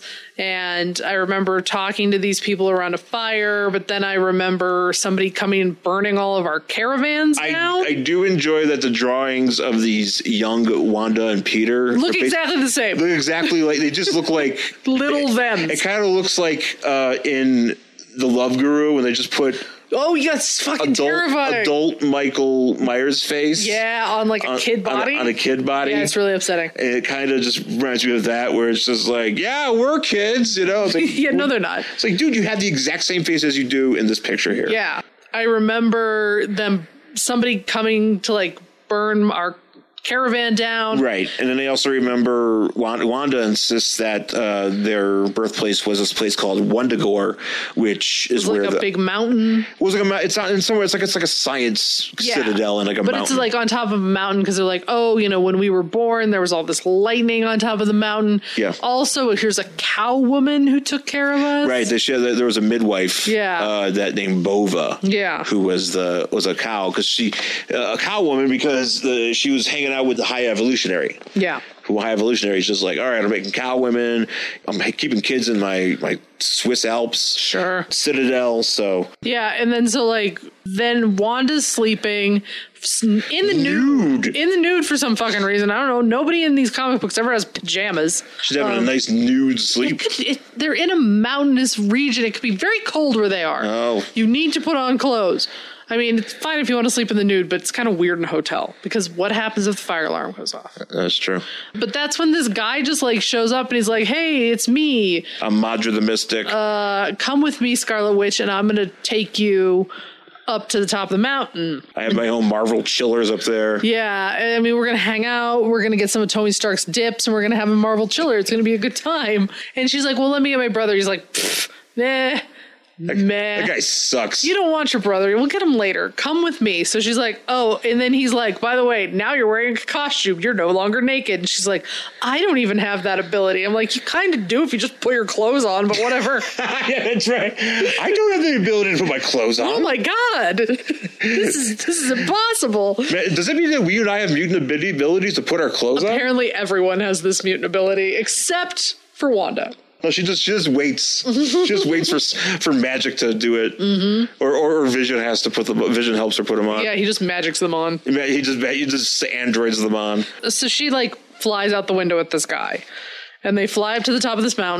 And I remember talking to these people around a fire, but then I remember somebody coming and burning all of our caravans down. I, I do enjoy that the drawings of these young Wanda and Peter look exactly the same. Look exactly like, they just look like little it, them. It kind of looks like uh, in The Love Guru when they just put oh, yeah, it's fucking adult, terrifying. Adult Michael Myers face. Yeah, on like a on, kid body. On a, on a kid body. Yeah, it's really upsetting. And it kind of just reminds me of that, where it's just like, yeah, we're kids, you know? It's like, yeah, no, they're not. It's like, dude, you have the exact same face as you do in this picture here. Yeah. I remember them, somebody coming to like burn our caravan down. Right. And then they also remember Wanda, Wanda insists that uh, their birthplace was this place called Wundagore, which is it was where like a the, big mountain. It was like a, it's not in somewhere. It's like it's like a science yeah. citadel and like a but mountain. But it's like on top of a mountain because they're like, oh, you know, when we were born, there was all this lightning on top of the mountain. Yeah. Also, here's a cow woman who took care of us. Right. They shared that there was a midwife. Yeah. Uh, that named Bova. Yeah. Who was the was a cow because she uh, a cow woman because the she was hanging out with the High Evolutionary. Yeah. Who High Evolutionary is just like, all right, I'm making cow women. I'm keeping kids in my, my Swiss Alps. Sure. Citadel. So. Yeah. And then so like, then Wanda's sleeping in the nude. nude. In the nude for some fucking reason. I don't know. Nobody in these comic books ever has pajamas. She's having um, a nice nude sleep. It could, it, they're in a mountainous region. It could be very cold where they are. Oh. You need to put on clothes. I mean, it's fine if you want to sleep in the nude, but it's kind of weird in a hotel because what happens if the fire alarm goes off? That's true. But that's when this guy just like shows up and he's like, hey, it's me. I'm Madra the Mystic. Uh, come with me, Scarlet Witch, and I'm going to take you up to the top of the mountain. I have my own Marvel chillers up there. Yeah. I mean, we're going to hang out. We're going to get some of Tony Stark's dips and we're going to have a Marvel chiller. It's going to be a good time. And she's like, well, let me get my brother. He's like, nah. That, Man. that guy sucks. You don't want your brother. We'll get him later. Come with me. So she's like, oh, and then he's like, by the way, now you're wearing a costume. You're no longer naked. And she's like, I don't even have that ability. I'm like, you kind of do if you just put your clothes on, but whatever. Yeah, that's right. I don't have the ability to put my clothes on. Oh my God. This is this is impossible. Man, does that mean that we and I have mutant abilities to put our clothes Apparently on? Apparently everyone has this mutant ability except for Wanda. No, she just she just waits. She just waits for for magic to do it, mm-hmm. or, or or Vision has to put them. Vision helps her put them on. Yeah, he just magics them on. He just he just androids them on. So she like flies out the window with this guy, and they fly up to the top of this mountain.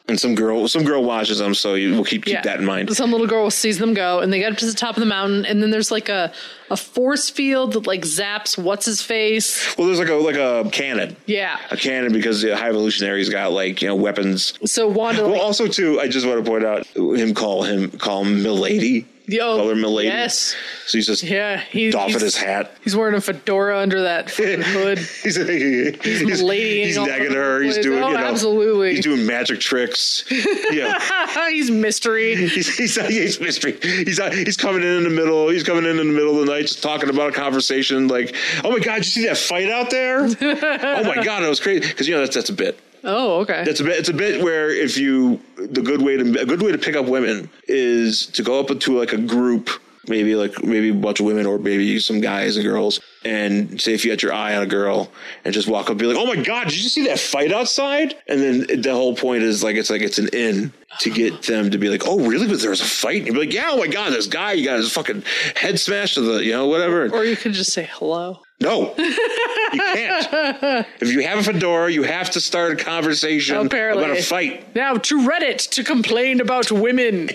And some girl, some girl watches them, so you, we'll keep keep Yeah. that in mind. Some little girl sees them go, and they get up to the top of the mountain, and then there's like a, a force field that like zaps what's his face. Well, there's like a like a cannon, Yeah. a cannon because the High Evolutionary's got like you know weapons. So Wanda. Well, Like, also too, I just want to point out him call him call him Milady. Yo, Call her Milady. yes. So he's just Yeah. He, doffing he's, his hat. He's wearing a fedora under that fucking hood. he's he's, Miladying he's all negging over her. the He's place. doing Oh, you know absolutely. He's doing magic tricks. Yeah. He's mystery. He's, he's, he's mystery. He's he's coming in in the middle. He's coming in in the middle of the night, just talking about a conversation. Like, oh my god, did you see that fight out there? Oh my god, it was crazy. Because you know that's that's a bit. Oh, okay. That's a bit. It's a bit where if you the good way to a good way to pick up women is to go up to like a group. Maybe like maybe a bunch of women or maybe some guys and girls, and say if you had your eye on a girl and just walk up and be like, oh my god, did you see that fight outside? And then the whole point is like it's like it's an in to get them to be like, oh really? But there was a fight? And you'd be like, yeah, oh my god, this guy, you got his fucking head smashed to the you know whatever. Or you could just say hello. No, you can't. If you have a fedora, you have to start a conversation Apparently. about a fight. Now to Reddit to complain about women.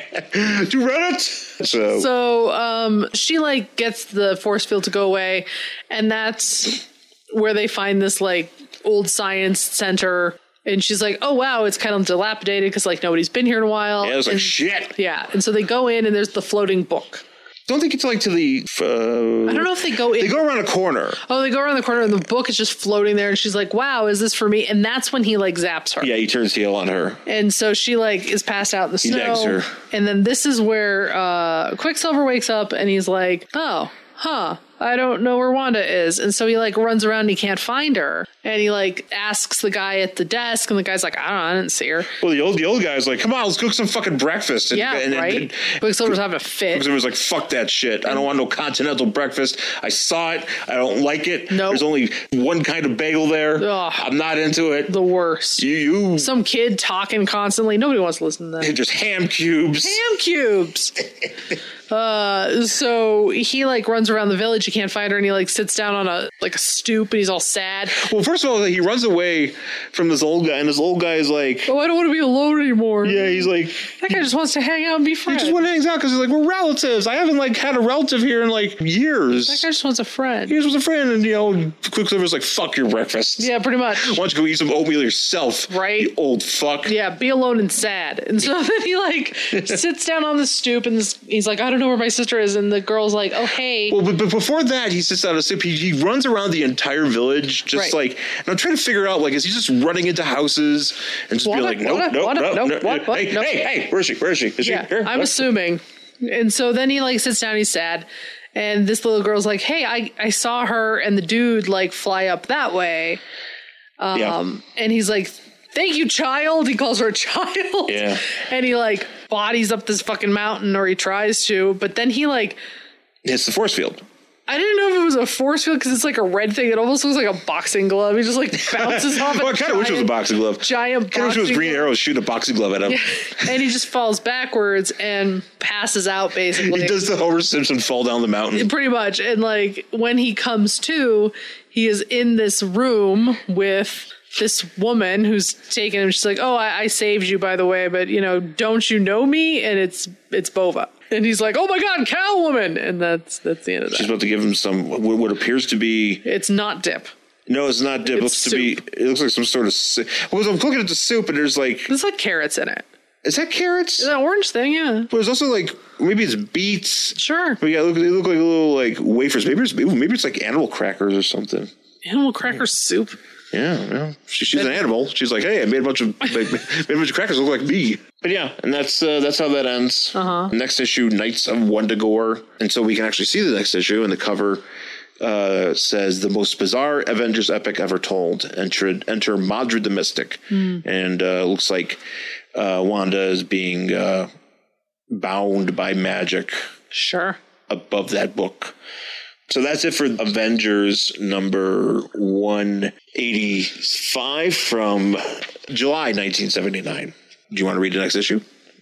To Reddit. So, So um, she like gets the force field to go away, and that's where they find this like old science center. And she's like, "Oh wow, it's kind of dilapidated because like nobody's been here in a while." yeah, it was like and, shit. Yeah, and so they go in, and there's the floating book. Don't think it's like to the. Uh, I don't know if they go in. They go around a corner. Oh, they go around the corner, and the book is just floating there, and she's like, "Wow, is this for me?" And that's when he like zaps her. Yeah, he turns heel on her. And so she like is passed out in the He snow. negs her. And then this is where uh, Quicksilver wakes up and he's like, oh, huh, I don't know where Wanda is. And so he like runs around and he can't find her. And he like asks the guy at the desk, and the guy's like, I don't know, I didn't see her. Well, the old the old guy's like, come on, let's cook some fucking breakfast. And, Yeah, and, and, right? and, Quicksilver's having a fit. Quicksilver was like, fuck that shit. I don't want no continental breakfast. I saw it. I don't like it. Nope. There's only one kind of bagel there. Ugh. I'm not into it. The worst. You, you Some kid talking constantly. Nobody wants to listen to that. just ham cubes. Ham cubes. uh, so he like runs around the village. He can't find her, and he like sits down on a like a stoop, and he's all sad. Well, first of all, he runs away from this old guy, and this old guy is like, Oh, I don't want to be alone anymore. yeah, he's like, That guy just wants to hang out and be he friends. just want to hang out because he's like, we're relatives. I haven't like had a relative here in like years. That guy just wants a friend. He was a friend, and you know, Quicksilver's like, fuck your breakfast. Yeah, pretty much. Why don't you go eat some oatmeal yourself, Right. you old fuck. Yeah, be alone and sad. And so then he like sits down on the stoop, and this, he's like, I don't know where my sister is. And the girl's like, oh, hey. Well, but, but before that, he sits on a stoop. He, he runs around the entire village, just Right. like, and I'm trying to figure out, like, is he just running into houses and just What? being like, nope, What? nope, What? nope, Nope. nope, What? What? hey, Nope. hey, hey, where is she? Where is she? Is yeah, she here? I'm What? assuming. And so then he like sits down, he's sad. And this little girl's like, hey, I, I saw her and the dude like fly up that way. Um, Yeah. And he's like, thank you, child. He calls her a child. Yeah. And he like bodies up this fucking mountain, or he tries to. But then he like, It's the force field. I didn't know if it was a force field because it's like a red thing. It almost looks like a boxing glove. He just like bounces off. Well, a I kind of wish it was a giant- boxing glove. Giant kind of wish it was boxing Green glove. Arrow shooting a boxing glove at him. And he just falls backwards and passes out basically. He does the Homer Simpson fall down the mountain. Pretty much. And like when he comes to, he is in this room with this woman who's taken him. She's like, oh, I, I saved you, by the way, but you know, don't you know me? And it's it's Bova. And he's like, oh my God, cow woman. And that's that's the end of that. She's about to give him some what, what appears to be. It's not dip. No, it's not dip. It It's looks to be. It looks like some sort of. Soup. Well, I'm looking at the soup, and there's like. There's like carrots in it. Is that carrots? That orange thing, yeah. But there's also like maybe it's beets. Sure. But yeah, look, they look like little like wafers. Maybe it's maybe it's like animal crackers or something. Animal cracker soup. Yeah, yeah. She, she's an animal. She's like, hey, I made a bunch of made, made a bunch of crackers look like me. But yeah, and that's uh, that's how that ends. Uh-huh. Next issue, Knights of Wundagore, and so we can actually see the next issue, and the cover uh, says the most bizarre Avengers epic ever told. Enter enter Madrid the Mystic, Mm. and uh, looks like uh, Wanda is being uh, bound by magic Sure. above that book. So that's it for Avengers number one eighty-five from July nineteen seventy-nine. Do you want to read the next issue?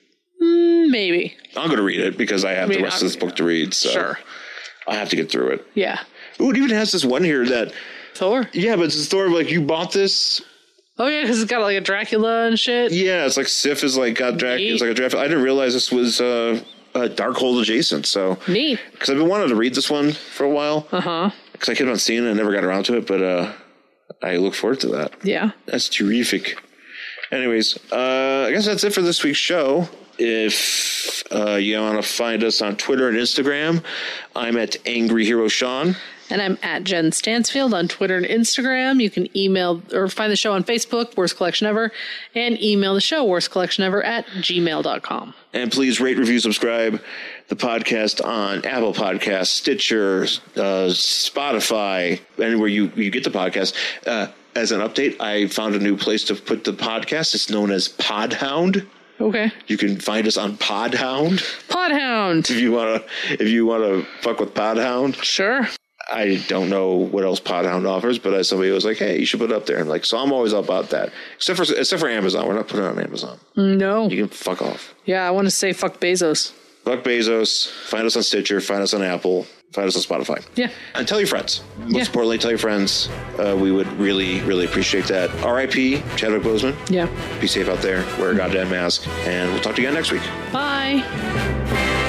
Mm, maybe. I'm going to read it because I have I mean, the rest I'm- of this book to read. So Sure. I have to get through it. Yeah. Ooh, it even has this one here that, Thor. yeah, but it's the story of like, you bought this Oh yeah, because it's got like a Dracula and shit. Yeah, it's like Sif is like got Dracula. Neat. It's like a Dracula. I didn't realize this was uh, a Darkhold adjacent. So Neat. Because I've been wanting to read this one for a while. Uh huh. Because I kept on seeing it and never got around to it, but uh, I look forward to that. Yeah. That's terrific. Anyways, uh, I guess that's it for this week's show. If uh, you want to find us on Twitter and Instagram, I'm at Angry Hero Sean. And I'm at Jen Stansfield on Twitter and Instagram. You can email or find the show on Facebook, Worst Collection Ever, and email the show, Worst Collection Ever at gmail dot com. And please rate, review, subscribe the podcast on Apple Podcasts, Stitcher, uh, Spotify, anywhere you, you get the podcast. Uh, as an update, I found a new place to put the podcast. It's known as Podhound. Okay. You can find us on Podhound. Podhound. If you wanna, if you wanna fuck with Podhound. Sure. I don't know what else Podhound offers, but somebody was like, "Hey, you should put it up there." I'm like, so I'm always all about that, except for except for Amazon. We're not putting it on Amazon. No. You can fuck off. Yeah, I want to say fuck Bezos. Fuck Bezos. Find us on Stitcher. Find us on Apple. Find us on Spotify. Yeah. And tell your friends. Most Yeah. importantly, tell your friends. Uh, we would really, really appreciate that. R I P Chadwick Boseman. Yeah. Be safe out there. Wear a goddamn mask. And we'll talk to you again next week. Bye.